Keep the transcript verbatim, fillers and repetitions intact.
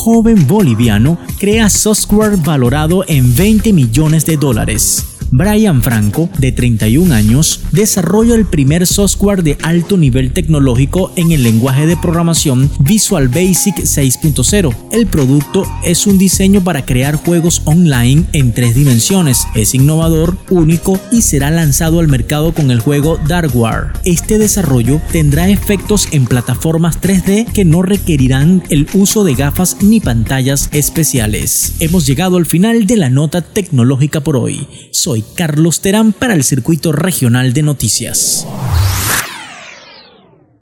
joven boliviano crea software valorado en veinte millones de dólares. Brian Franco, de treinta y un años, desarrolla el primer software de alto nivel tecnológico en el lenguaje de programación Visual Basic seis punto cero. El producto es un diseño para crear juegos online en tres dimensiones. Es innovador, único y será lanzado al mercado con el juego Darkware. Este desarrollo tendrá efectos en plataformas tres D que no requerirán el uso de gafas ni pantallas especiales. Hemos llegado al final de la nota tecnológica por hoy. Soy Carlos Terán para el Circuito Regional de Noticias.